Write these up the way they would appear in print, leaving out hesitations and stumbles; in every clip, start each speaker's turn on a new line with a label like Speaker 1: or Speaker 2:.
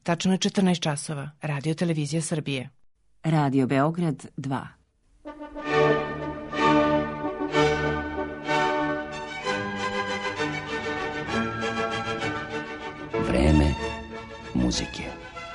Speaker 1: Tačno je 14 časova. Radio Televizija Srbije.
Speaker 2: Radio Beograd 2.
Speaker 3: Vreme muzike.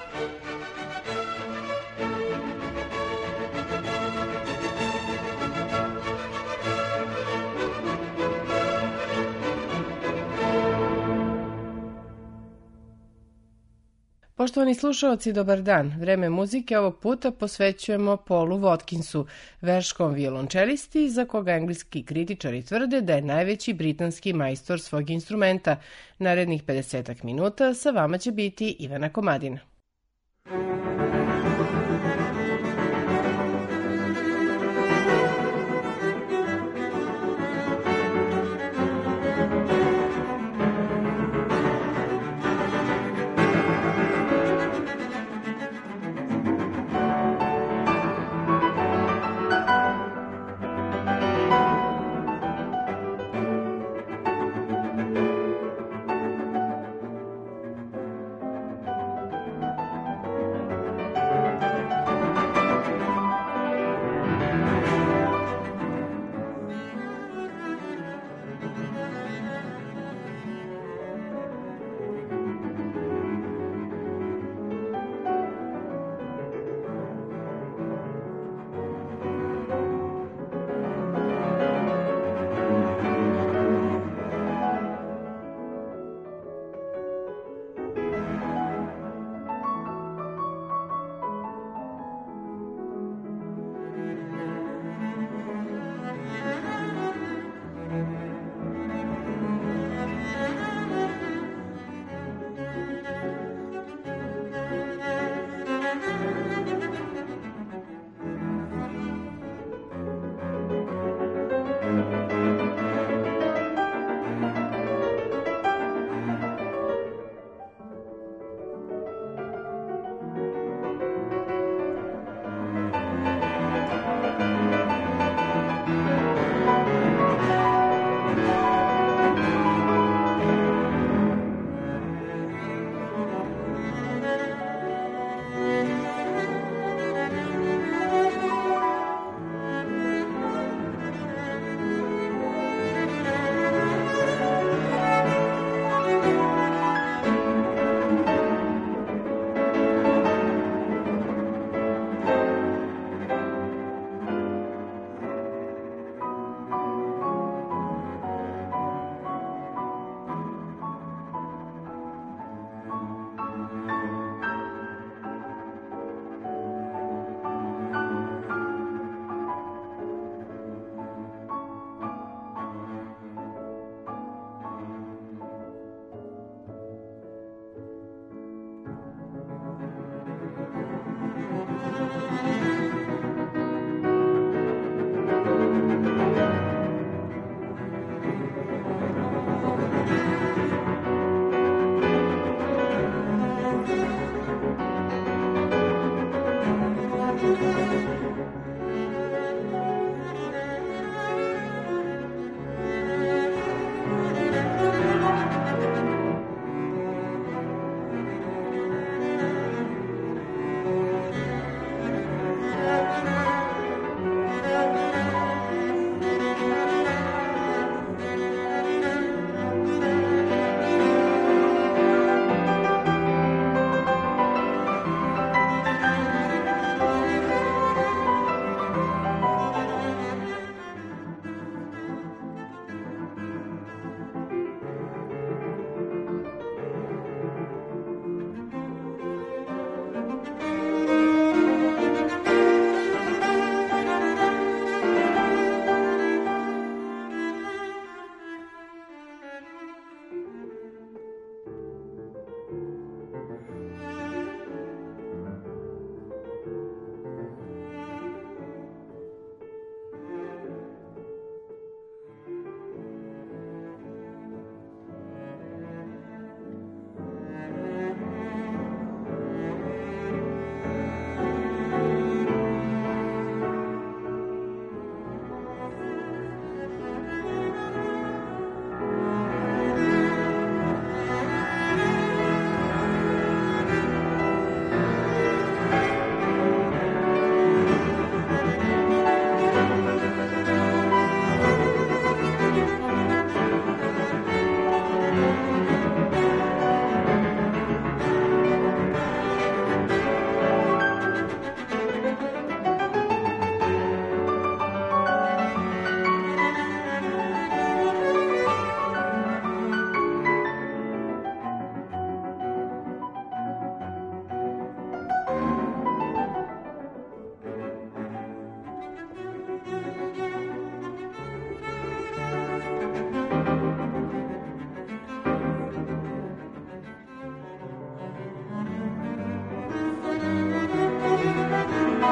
Speaker 1: Poštovani slušalci, dobar dan. Vreme muzike ovog puta posvećujemo Paulu Watkinsu, verskom violončelisti za koga engleski kritičari tvrde da je najveći britanski majstor svog instrumenta. Narednih 50 minuta sa vama će biti Ivana Komadina.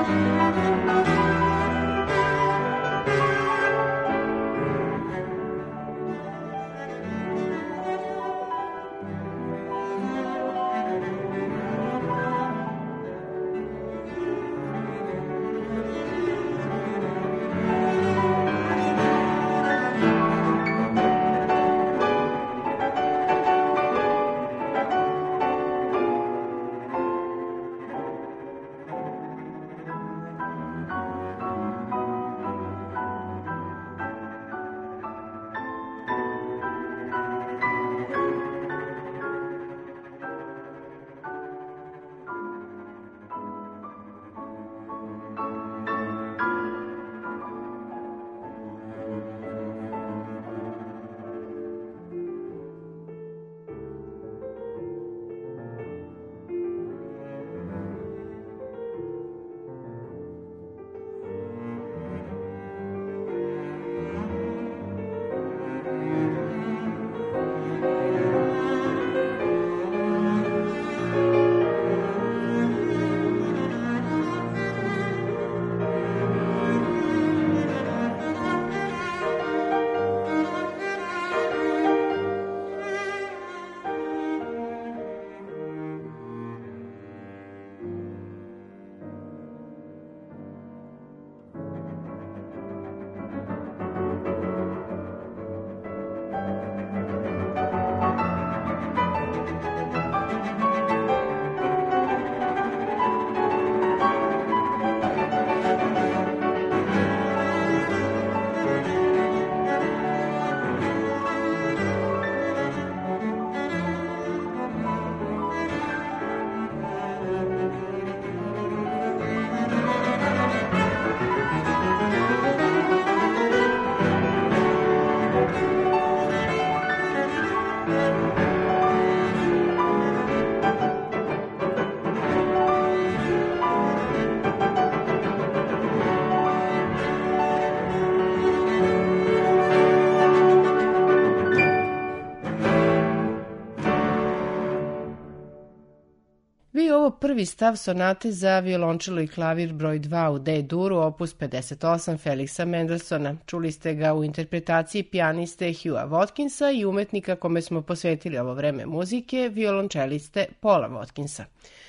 Speaker 1: Ovo prvi stav sonate za violončelo i klavir broj 2 u D-duru, opus 58 Felixa Mendelssohna. Čuli ste ga u interpretaciji pijaniste Hughea Watkinsa i umetnika kome smo posvetili ovo vreme muzike, violončeliste Paula Watkinsa.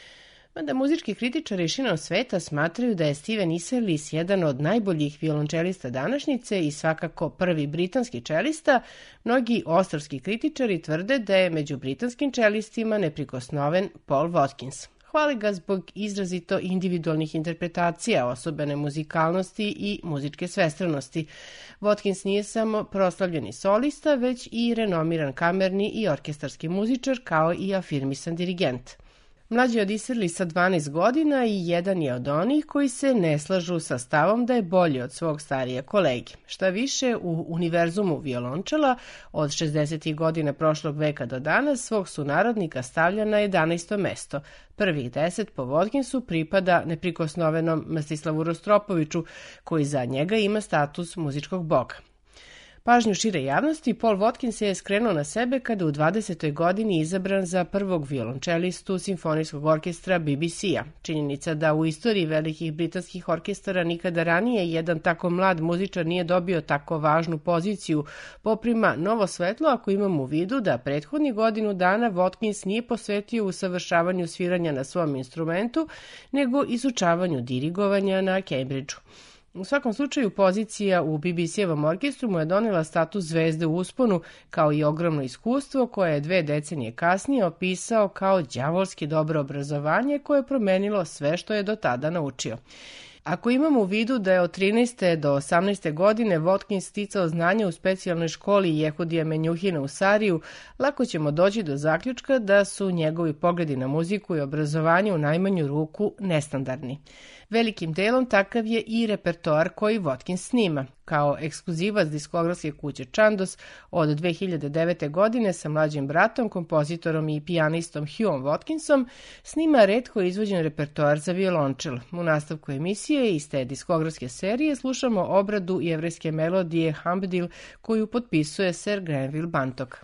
Speaker 1: Mada muzički kritičari širom sveta smatraju da je Steven Isserlis jedan od najboljih violončelista današnjice i svakako prvi britanski čelista, mnogi ostrvski kritičari tvrde da je među britanskim čelistima neprikosnoven Paul Watkins. Hvali ga zbog izrazito individualnih interpretacija, osobene muzikalnosti i muzičke svestranosti. Watkins nije samo proslavljeni solista, već i renomiran kamerni i orkestarski muzičar, kao i afirmisan dirigent. Mlađi od Isserlisa 12 godina i jedan je od onih koji se ne slažu sa stavom da je bolji od svog starije kolege. Šta više, u univerzumu violončela od 60. godina prošlog veka do danas svog sunarodnika stavlja na 11. mesto. Prvih 10 po Watkinsu pripada neprikosnovenom Mstislavu Rostropoviću, koji za njega ima status muzičkog boga. Pažnju šire javnosti Paul Watkins je skrenuo na sebe kada u 20. godini izabran za prvog violončelistu Simfonijskog orkestra BBC-a. Činjenica da u istoriji velikih britanskih orkestara nikada ranije jedan tako mlad muzičar nije dobio tako važnu poziciju poprima novo svetlo ako imamo u vidu da prethodnih godinu dana Watkins nije posvetio usavršavanju sviranja na svom instrumentu, nego izučavanju dirigovanja na Cambridgeu. U svakom slučaju, pozicija u BBC-evom orkestru mu je donela status zvezde u usponu, kao i ogromno iskustvo koje je 2 decenije kasnije opisao kao đavolski dobro obrazovanje koje je promenilo sve što je do tada naučio. Ako imamo u vidu da je od 13. do 18. godine Watkins sticao znanja u specijalnoj školi Jehudija Menjuhina u Sariju, lako ćemo doći do zaključka da su njegovi pogledi na muziku i obrazovanje u najmanju ruku nestandardni. Velikim delom takav je i repertoar koji Watkins snima. Kao ekskluzivac diskografske kuće Chandos od 2009. godine sa mlađim bratom, kompozitorom i pijanistom Hughom Watkinsom snima retko izvođen repertoar za violončelo. U nastavku emisije iz te diskografske serije slušamo obradu jevrejske melodije Hambdil koju potpisuje Sir Granville Bantock.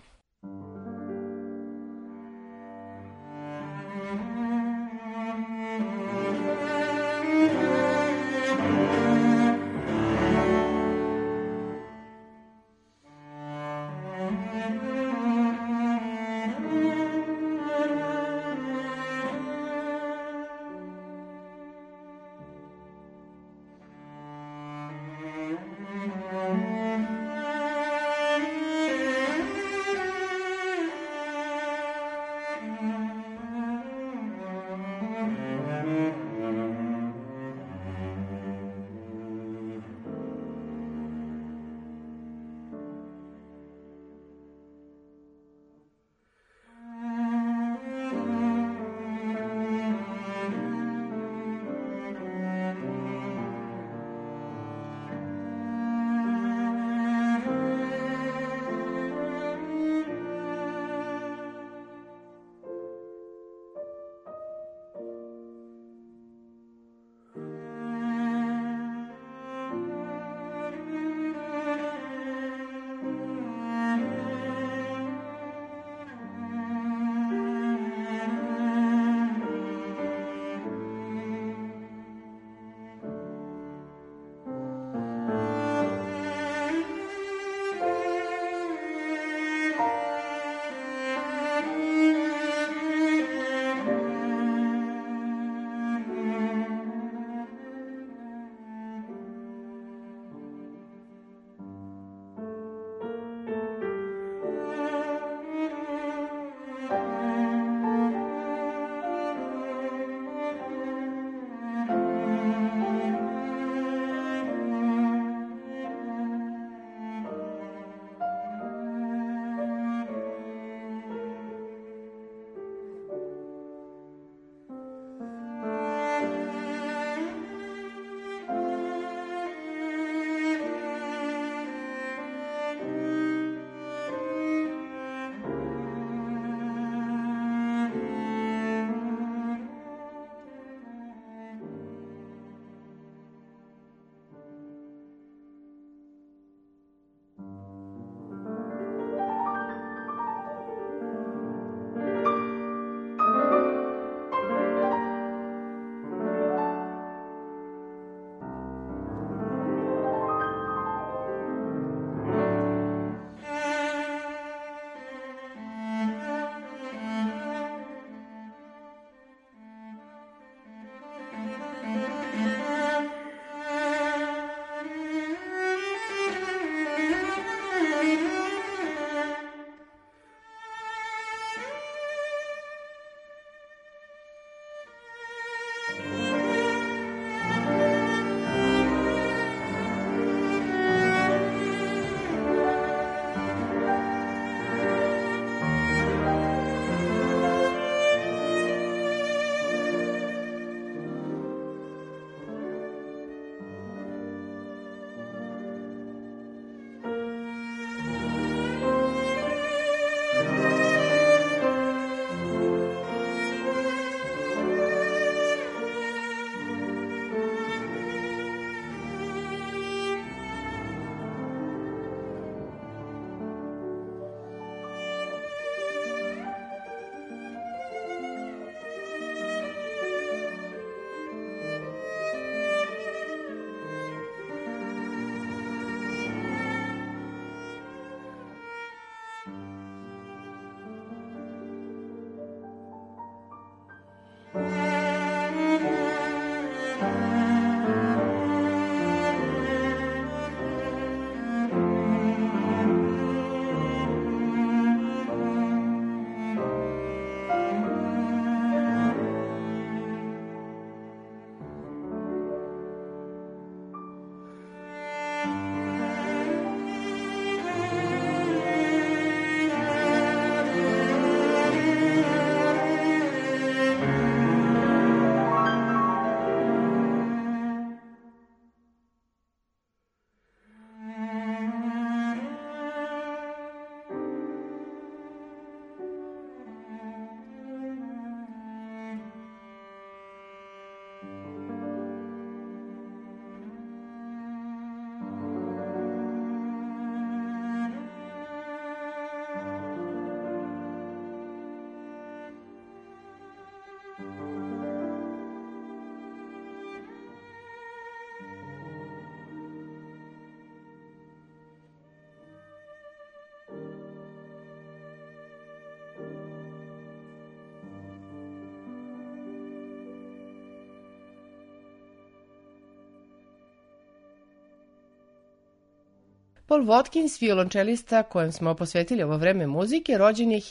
Speaker 1: Paul Watkins, violončelista kojem smo posvetili ovo vreme muzike, rođen je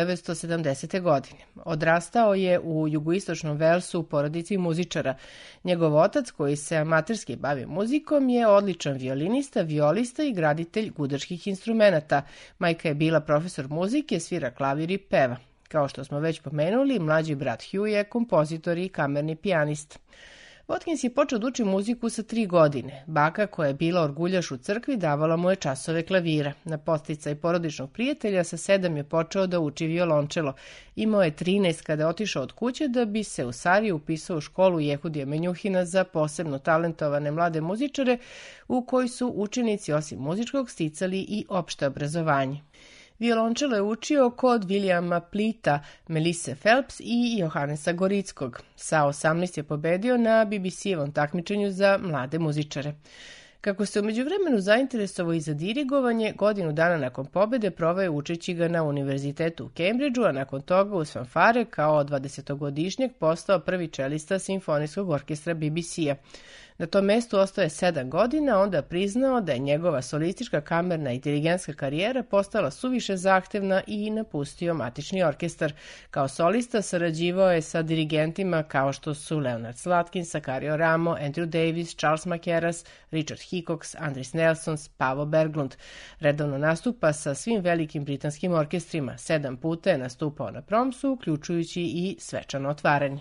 Speaker 1: 1970. godine. Odrastao je u jugoistočnom Velsu u porodici muzičara. Njegov otac, koji se amaterski bavi muzikom, je odličan violinista, violista i graditelj gudačkih instrumenata. Majka je bila profesor muzike, svira klavir i peva. Kao što smo već pomenuli, mlađi brat Hugh je kompozitor i kamerni pijanist. Watkins je počeo da uči muziku sa 3 godine. Baka, koja je bila orguljaš u crkvi, davala mu je časove klavira. Na podsticaj porodičnog prijatelja sa 7 je počeo da uči violončelo. Imao je 13 kada je otišao od kuće da bi se u Sariju upisao u školu Jehudija Menjuhina za posebno talentovane mlade muzičare, u kojoj su učenici osim muzičkog sticali i opšte obrazovanje. Violončelo je učio kod Williama Plita, Melisse Phelps i Johannesa Gorickog. Sa 18 je pobedio na BBC-evom takmičenju za mlade muzičare. Kako se umeđu vremenu zainteresovao i za dirigovanje, godinu dana nakon pobede proveo je učeći ga na univerzitetu u Cambridgeu, a nakon toga uz fanfare kao 20-godišnjak postao prvi čelista simfonijskog orkestra BBC-a. Na tom mestu ostao je 7 godina, onda priznao da je njegova solistička, kamerna i dirigentska karijera postala suviše zahtevna i napustio matični orkestar. Kao solista sarađivao je sa dirigentima kao što su Leonard Slatkin, Sakario Ramo, Andrew Davis, Charles Mackerras, Richard Hickox, Andris Nelson, Pavo Berglund. Redovno nastupa sa svim velikim britanskim orkestrima. 7 puta je nastupao na Promsu, uključujući i svečano otvaranje.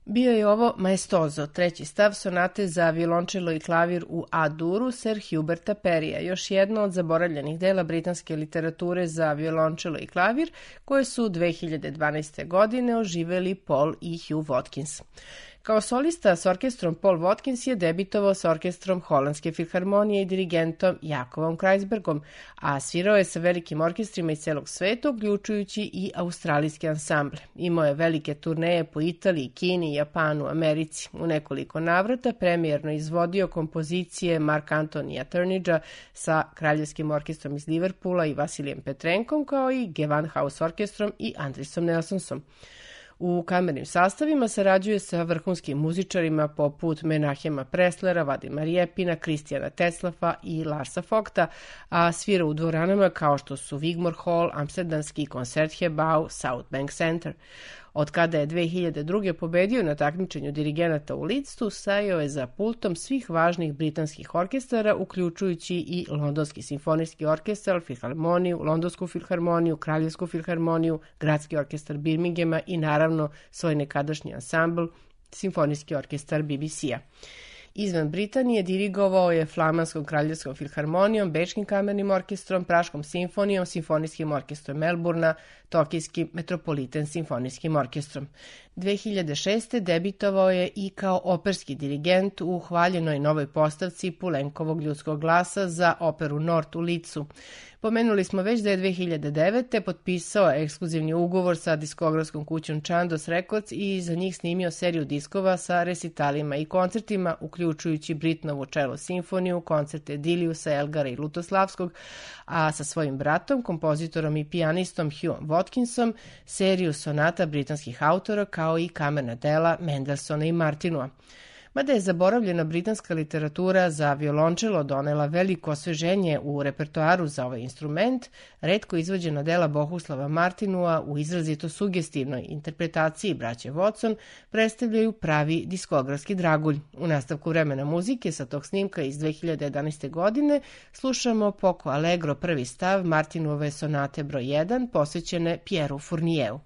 Speaker 1: Bio je ovo Maestoso, treći stav sonate za violončelo i klavir u A-duru Sir Huberta Perrya, još jedno od zaboravljenih dela britanske literature za violončelo i klavir, koje su 2012. godine oživeli Paul i Hugh Watkins. Kao solista s orkestrom Paul Watkins je debitovao s orkestrom Holandske filharmonije i dirigentom Jakovom Kreisbergom, a svirao je sa velikim orkestrima iz celog sveta, uključujući i australijske ansamble. Imao je velike turneje po Italiji, Kini, Japanu, Americi. U nekoliko navrata premijerno izvodio kompozicije Mark Antonija Turnidgea sa Kraljevskim orkestrom iz Liverpoola i Vasilijem Petrenkom, kao i Gewandhaus orkestrom i Andrisom Nelsonsom. U kamernim sastavima sarađuje sa vrhunskim muzičarima poput Menahema Preslera, Vadima Rjepina, Kristijana Tetzlafa i Larsa Fogta, a svira u dvoranama kao što su Wigmore Hall, Amsterdamski Koncertgebouw, South Bank Center. Od kada je 2002. pobedio na takmičenju dirigenata u Leedsu, stajao je za pultom svih važnih britanskih orkestara, uključujući i Londonski simfonijski orkestar, Filharmoniju, Londonsku filharmoniju, Kraljevsku filharmoniju, Gradski orkestar Birminghama i naravno svoj nekadašnji ansambl, Simfonijski orkestar BBC-a. Izvan Britanije dirigovao je Flamanskom kraljevskom filharmonijom, Bečkim kamernim orkestrom, Praškom simfonijom, Simfonijskim orkestrom Melburna, Tokijskim Metropolitan simfonijskim orkestrom. 2006. debitovao je i kao operski dirigent u hvaljenoj novoj postavci Pulenkovog ljudskog glasa za operu Nord u Leedsu. Pomenuli smo već da je 2009. potpisao ekskluzivni ugovor sa diskografskom kućom Chandos Records i za njih snimio seriju diskova sa resitalima i koncertima, uključujući Britnovu čelo simfoniju, koncerte Diliusa, Elgara i Lutoslavskog, a sa svojim bratom, kompozitorom i pijanistom Hughom Watkinsom, seriju sonata britanskih autora kao i kamerna dela Mendelssohna i Martinua. Mada je zaboravljena britanska literatura za violončelo donela veliko osveženje u repertoaru za ovaj instrument, retko izvođena dela Bohuslava Martinua u izrazito sugestivnoj interpretaciji braće Watson predstavljaju pravi diskografski dragulj. U nastavku vremena muzike sa tog snimka iz 2011. godine slušamo Poco Allegro prvi stav Martinuove sonate broj 1 posvećene Pieru Fournieu.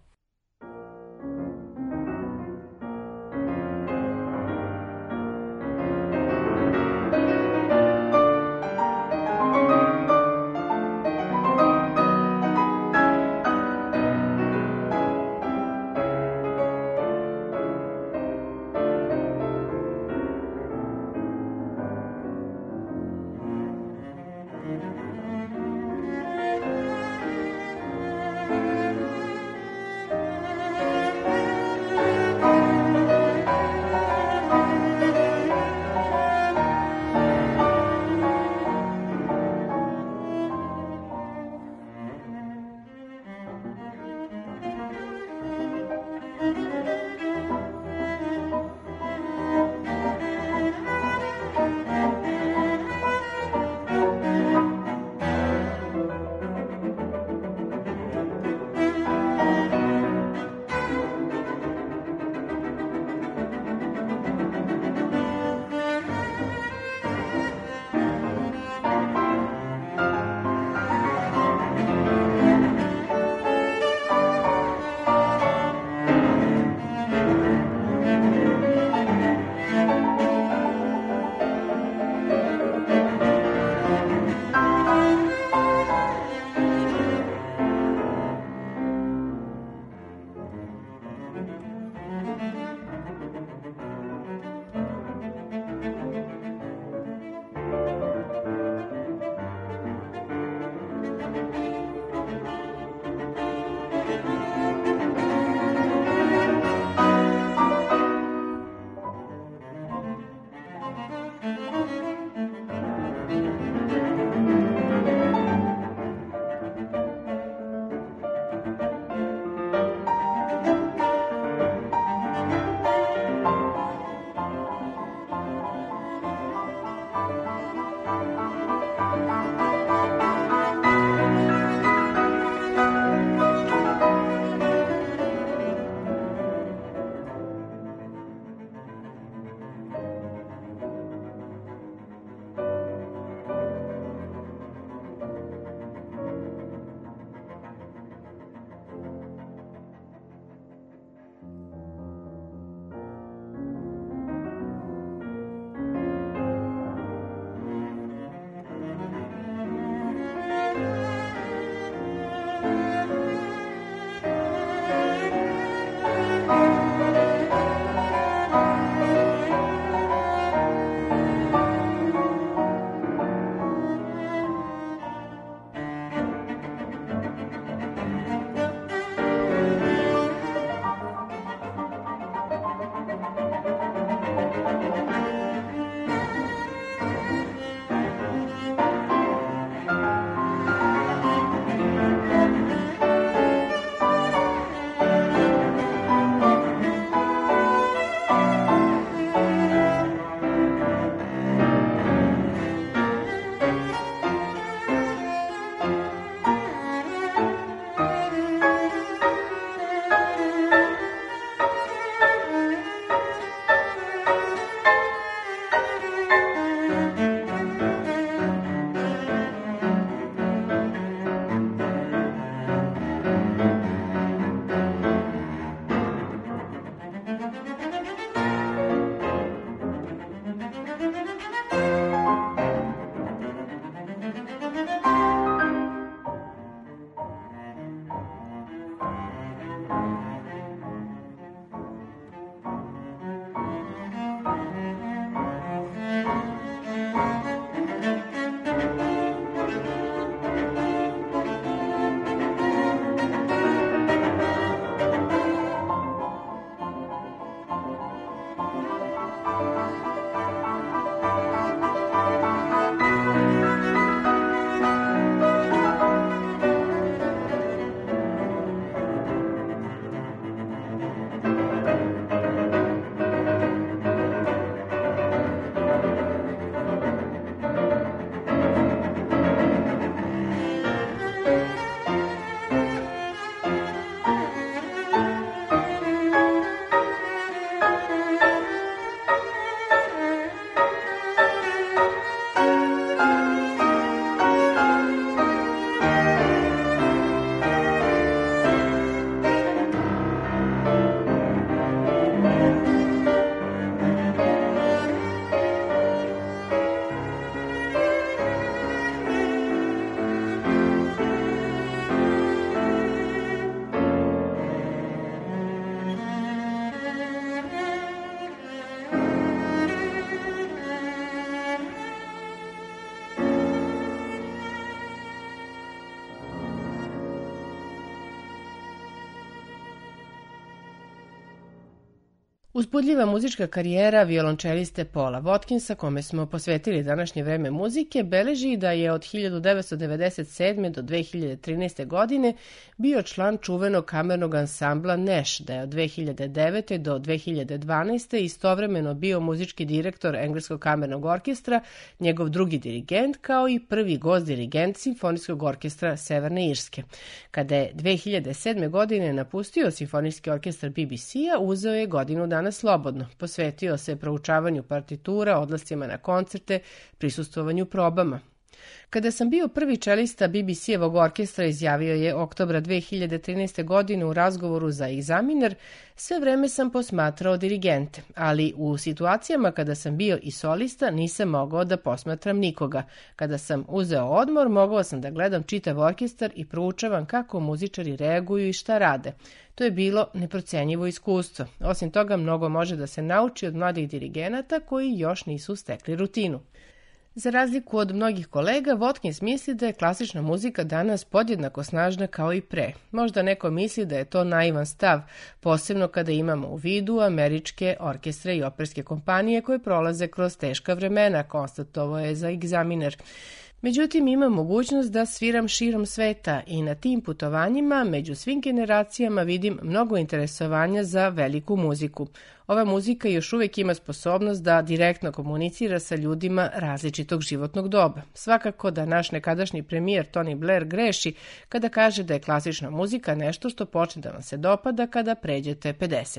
Speaker 1: Uzbudljiva muzička karijera violončeliste Paula Watkinsa, kome smo posvetili današnje vreme muzike, beleži da je od 1997. do 2013. godine bio član čuvenog kamernog ansambla Nash, da je od 2009. do 2012. istovremeno bio muzički direktor Engleskog kamernog orkestra, njegov drugi dirigent, kao i prvi gost dirigent Simfonijskog orkestra Severne Irske. Kada je 2007. godine napustio Simfonijski orkestar BBC-a, uzeo je godinu dana slobodno. Posvetio se proučavanju partitura, odlascima na koncerte, prisustvovanju probama. Kada sam bio prvi čelista BBC-evog orkestra, izjavio je oktobra 2013. godine u razgovoru za Examiner, sve vreme sam posmatrao dirigente, ali u situacijama kada sam bio i solista nisam mogao da posmatram nikoga. Kada sam uzeo odmor, mogao sam da gledam čitav orkestar i proučavam kako muzičari reaguju i šta rade. To je bilo neprocenjivo iskustvo. Osim toga, mnogo može da se nauči od mladih dirigenata koji još nisu stekli rutinu. Za razliku od mnogih kolega, Watkins misli da je klasična muzika danas podjednako snažna kao i pre. Možda neko misli da je to naivan stav, posebno kada imamo u vidu američke orkestre i operske kompanije koje prolaze kroz teška vremena, konstatovao je za Examiner. Međutim, imam mogućnost da sviram širom sveta i na tim putovanjima među svim generacijama vidim mnogo interesovanja za veliku muziku. Ova muzika još uvijek ima sposobnost da direktno komunicira sa ljudima različitog životnog doba. Svakako da naš nekadašnji premijer Tony Blair greši kada kaže da je klasična muzika nešto što počne da vam se dopada kada pređete 50.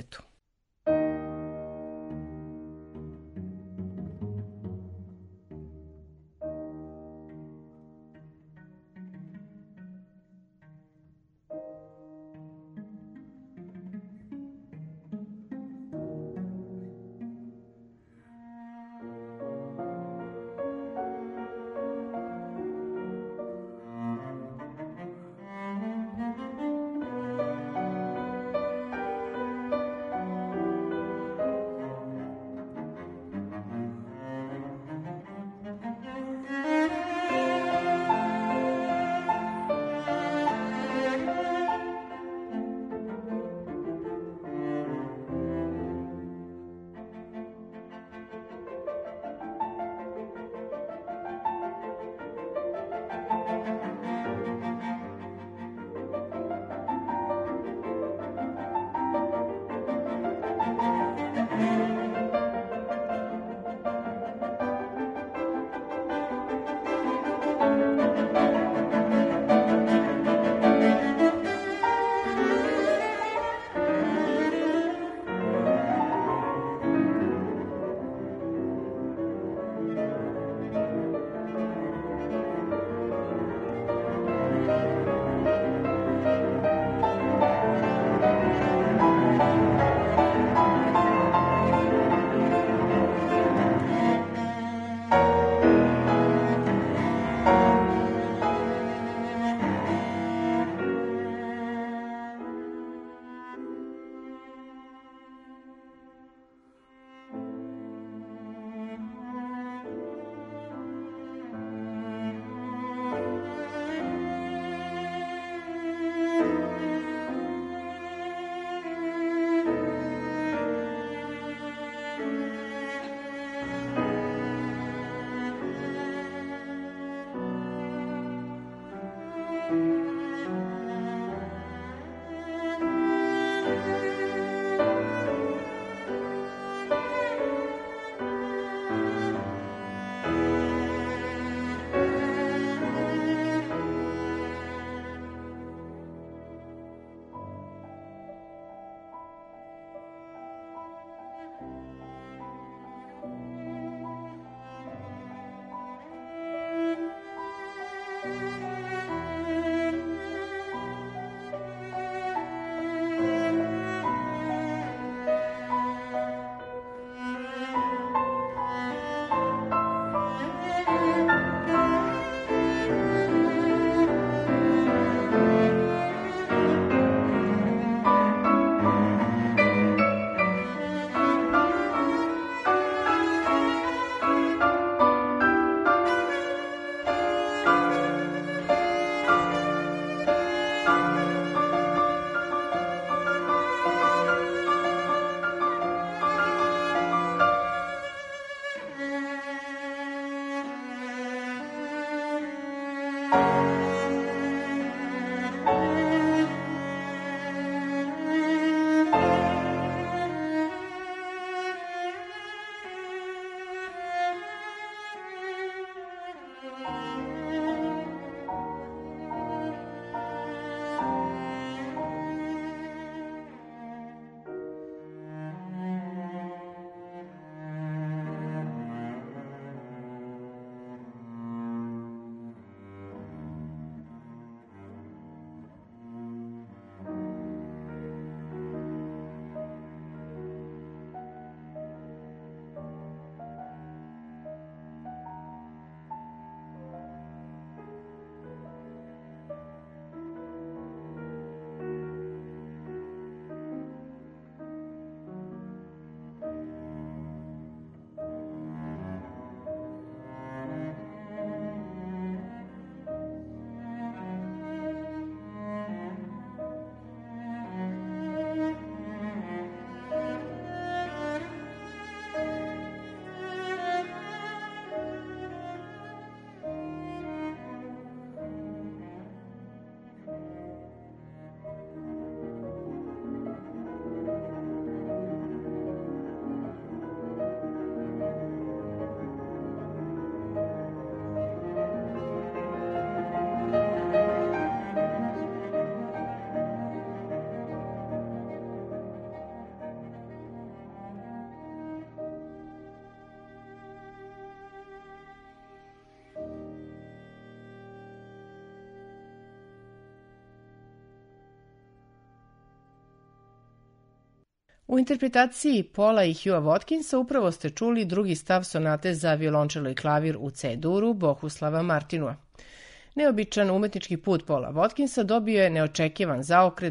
Speaker 1: U interpretaciji Paula i Hugha Watkinsa upravo ste čuli drugi stav sonate za violončelo i klavir u C-duru Bohuslava Martinua. Neobičan umetnički put Paula Watkinsa dobio je neočekivan zaokret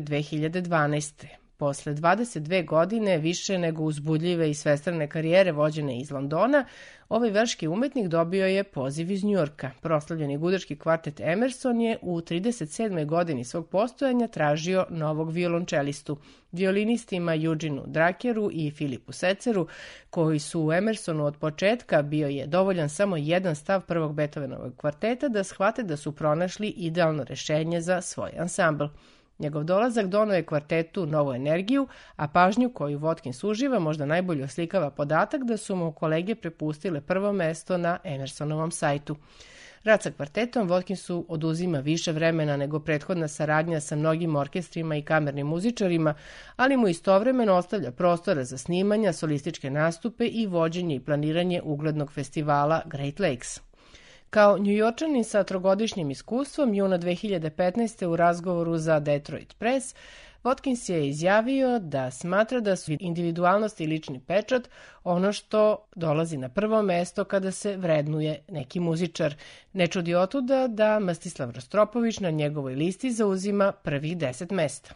Speaker 1: 2012. Posle 22 godine više nego uzbudljive i svestrane karijere vođene iz Londona, ovaj verški umetnik dobio je poziv iz Njujorka. Proslavljeni gudački kvartet Emerson je u 37. godini svog postojanja tražio novog violončelistu. Violinistima Eugeneu Drakeru i Filipu Seceru, koji su u Emersonu od početka, bio je dovoljan samo jedan stav prvog Beethovenovog kvarteta da shvate da su pronašli idealno rešenje za svoj ansambl. Njegov dolazak doneo je kvartetu novu energiju, a pažnju koju Watkins uživa možda najbolje oslikava podatak da su mu kolege prepustile prvo mesto na Emersonovom sajtu. Rad sa kvartetom Watkinsu oduzima više vremena nego prethodna saradnja sa mnogim orkestrima i kamernim muzičarima, ali mu istovremeno ostavlja prostora za snimanja, solističke nastupe i vođenje i planiranje uglednog festivala Great Lakes. Kao Njujorčanin sa trogodišnjim iskustvom, juna 2015. u razgovoru za Detroit Press, Watkins je izjavio da smatra da su individualnost i lični pečat ono što dolazi na prvo mesto kada se vrednuje neki muzičar. Ne čudi otuda da Mstislav Rostropović na njegovoj listi zauzima prvih 10 mesta.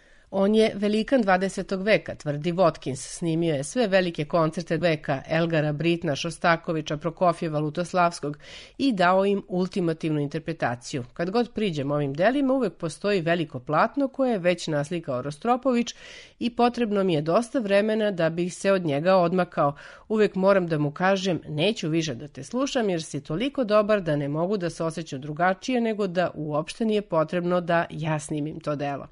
Speaker 1: On je velikan 20. veka, tvrdi Watkins. Snimio je sve velike koncerte veka Elgara, Britna, Šostakovića, Prokofjeva, Lutoslavskog i dao im ultimativnu interpretaciju. Kad god priđem ovim delima, uvek postoji veliko platno koje je već naslikao Rostropović i potrebno mi je dosta vremena da bih se od njega odmakao. Uvek moram da mu kažem, neću više da te slušam jer si toliko dobar da ne mogu da se osjećam drugačije nego da uopšte nije potrebno da ja snimim to delo.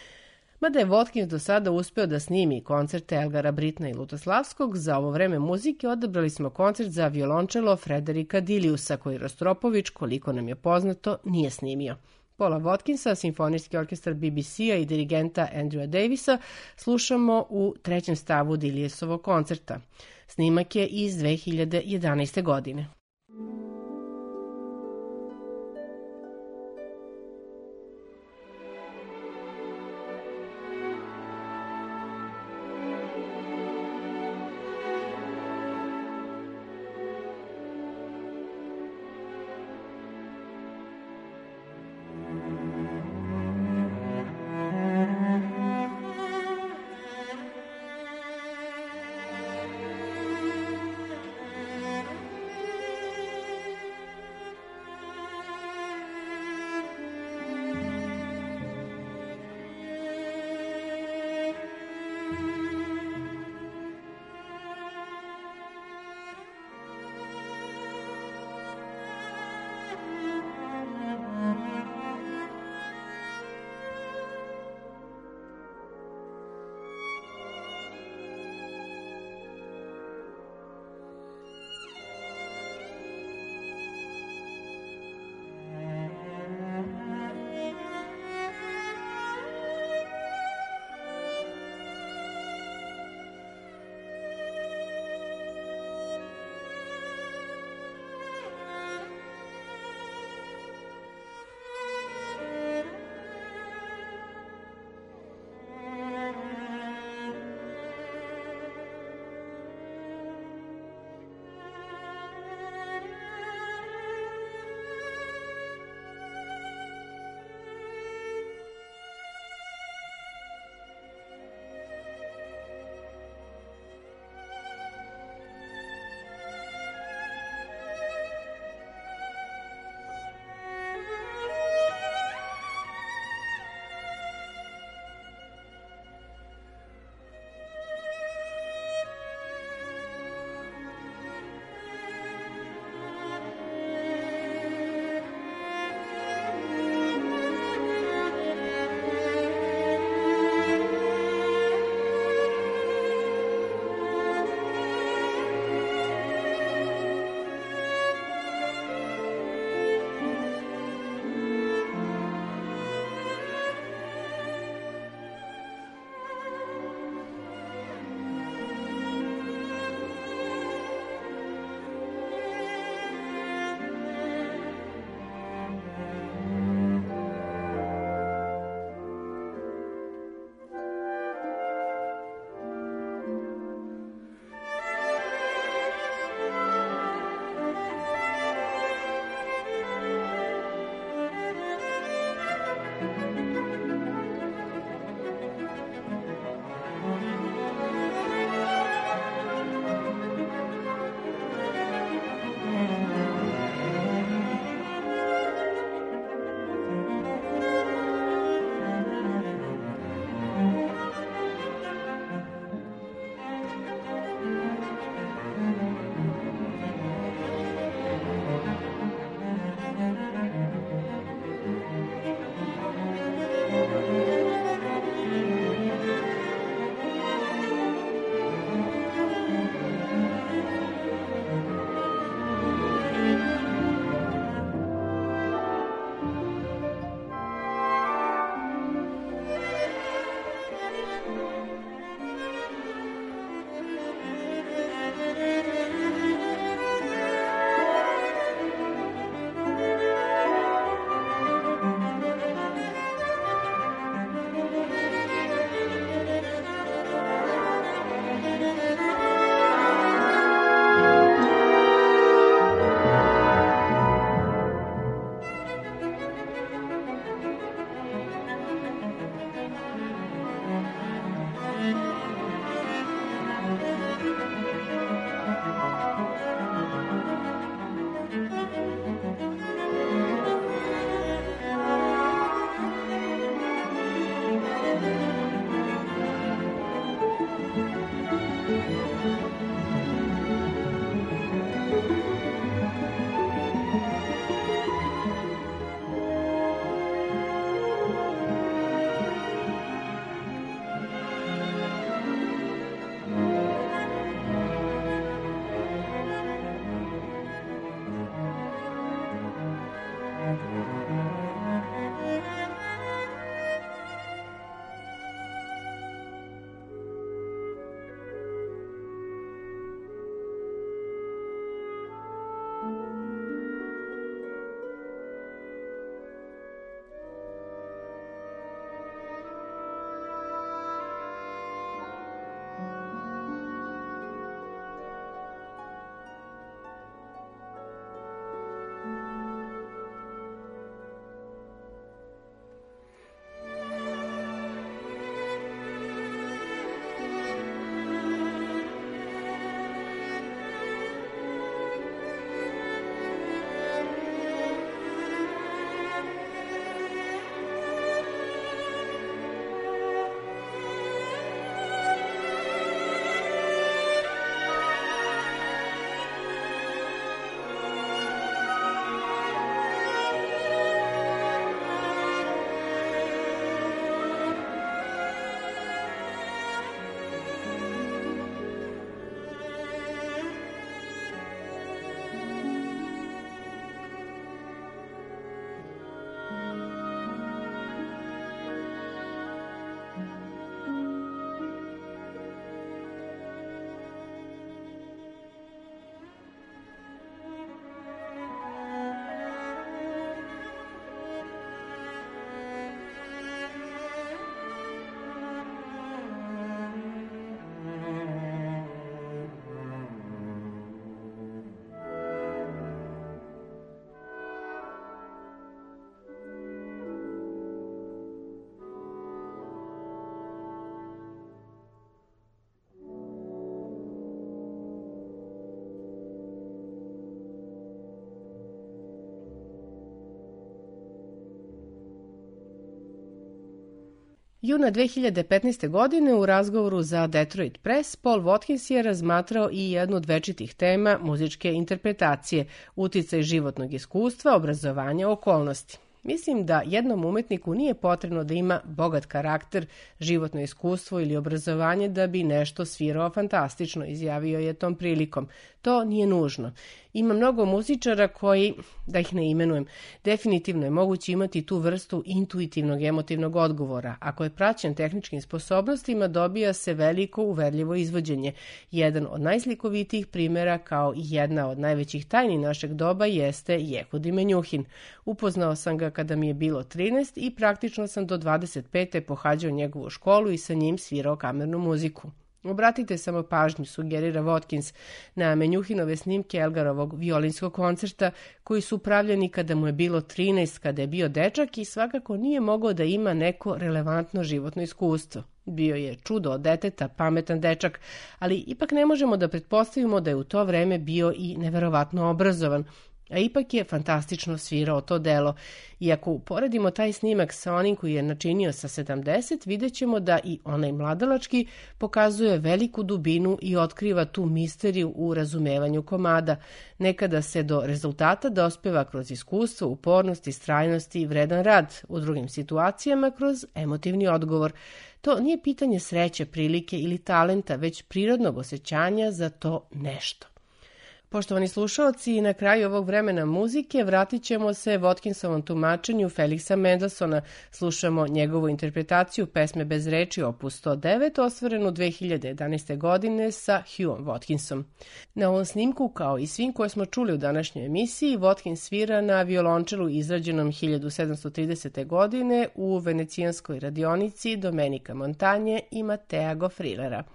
Speaker 1: Mada je Watkins do sada uspeo da snimi koncerte Elgara, Britna i Lutoslavskog, za ovo vreme muzike odabrali smo koncert za violončelo Frederika Diliusa, koji Rostropović, koliko nam je poznato, nije snimio. Paula Watkinsa, simfonijski orkestar BBC-a i dirigenta Andrewa Davisa slušamo u trećem stavu Diliusovog koncerta. Snimak je iz 2011. godine. Juna 2015. godine u razgovoru za Detroit Press Paul Watkins je razmatrao i jednu od večitih tema muzičke interpretacije, uticaj životnog iskustva, obrazovanja, okolnosti. Mislim da jednom umetniku nije potrebno da ima bogat karakter, životno iskustvo ili obrazovanje da bi nešto svirao fantastično, izjavio je tom prilikom. To nije nužno. Ima mnogo muzičara koji, da ih ne imenujem, definitivno je moguće imati tu vrstu intuitivnog emotivnog odgovora. Ako je praćen tehničkim sposobnostima, dobija se veliko uverljivo izvođenje. Jedan od najslikovitijih primjera, kao i jedna od najvećih tajni našeg doba, jeste Jehudi Menjuhin. Upoznao sam ga kada mi je bilo 13 i praktično sam do 25. pohađao njegovu školu i sa njim svirao kamernu muziku. Obratite samo pažnju, sugerira Watkins, na Menjuhinove snimke Elgarovog violinskog koncerta koji su pravljeni kada mu je bilo 13, kada je bio dečak i svakako nije mogao da ima neko relevantno životno iskustvo. Bio je čudo od deteta, pametan dečak, ali ipak ne možemo da pretpostavimo da je u to vreme bio i neverovatno obrazovan, a ipak je fantastično svirao to delo. I ako uporedimo taj snimak sa onim koji je načinio sa 70, vidjet ćemo da i onaj mladalački pokazuje veliku dubinu i otkriva tu misteriju u razumevanju komada. Nekada se do rezultata dospeva kroz iskustvo, upornost, istrajnost i vredan rad, u drugim situacijama kroz emotivni odgovor. To nije pitanje sreće, prilike ili talenta, već prirodnog osjećanja za to nešto. Poštovani slušaoci, na kraju ovog vremena muzike vratit ćemo se Watkinsovom tumačenju Felixa Mendelssohna. Slušamo njegovu interpretaciju pesme bez reči opus 109, ostvarenu 2011. godine sa Hughom Watkinsom. Na ovom snimku, kao i svim koje smo čuli u današnjoj emisiji, Watkins svira na violončelu izrađenom 1730. godine u venecijanskoj radionici Domenica Montagne i Matea Goffrilera.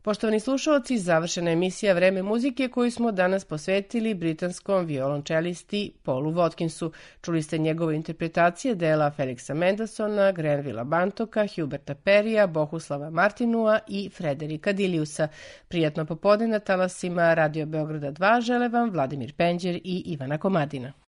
Speaker 1: Poštovani slušalci, završena emisija Vreme muzike koju smo danas posvetili britanskom violončelisti Paulu Watkinsu. Čuli ste njegove interpretacije dela Felixa Mendelssohna, Grenvilla Bantoka, Huberta Perrya, Bohuslava Martinua i Frederika Diliusa. Prijatno popodne na talasima Radio Beograda 2 žele vam Vladimir Penđer i Ivana Komadina.